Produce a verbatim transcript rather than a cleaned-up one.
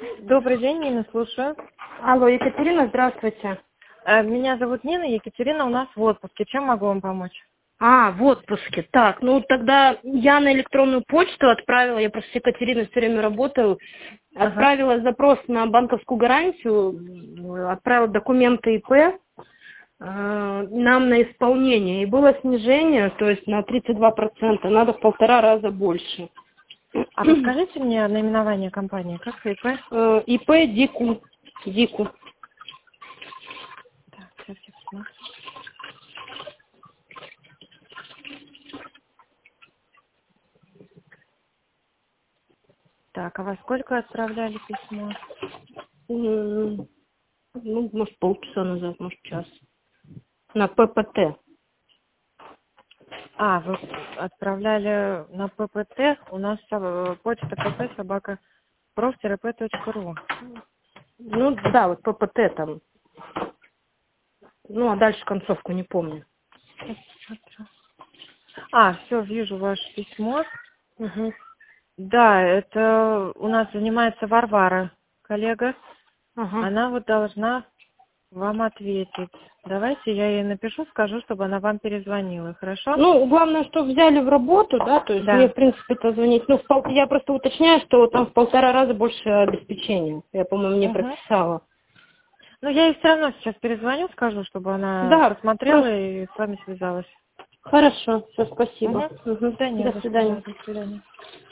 Добрый день, Нина, слушаю. Алло, Екатерина, здравствуйте. Э, Меня зовут Нина, Екатерина у нас в отпуске. Чем могу вам помочь? А, в отпуске. Так, ну тогда я на электронную почту отправила, я просто с Екатериной все время работаю, Ага. отправила запрос на банковскую гарантию, отправила документы ИП э, нам на исполнение. И было снижение, то есть на тридцать два процента, надо в полтора раза больше. А подскажите мне наименование компании, как ИП? Э, ИП Дику. Дику. Так, сейчас я посмотрю. Так, а во сколько отправляли письмо? М, Ну, может, полчаса назад, может, час. На ППТ. А, вы отправляли на ППТ, у нас э, почта pp собака проф-рп.ру. Ну, да, вот ППТ там. Ну, а дальше концовку не помню. А, все, вижу ваше письмо. Угу. Да, это у нас занимается Варвара, коллега. Ага. Она вот должна вам ответить. Давайте я ей напишу, скажу, чтобы она вам перезвонила, хорошо? Ну, главное, что взяли в работу, да, то есть Да. мне, в принципе-то звонить. Ну, в пол... я просто уточняю, что там в полтора раза больше обеспечения. Я, по-моему, не Угу. прописала. Ну, я ей все равно сейчас перезвоню, скажу, чтобы она Да, посмотрела просто... и с вами связалась. Хорошо, все, спасибо. Угу. Угу. Да нет, До за что, свидания. да, до свидания.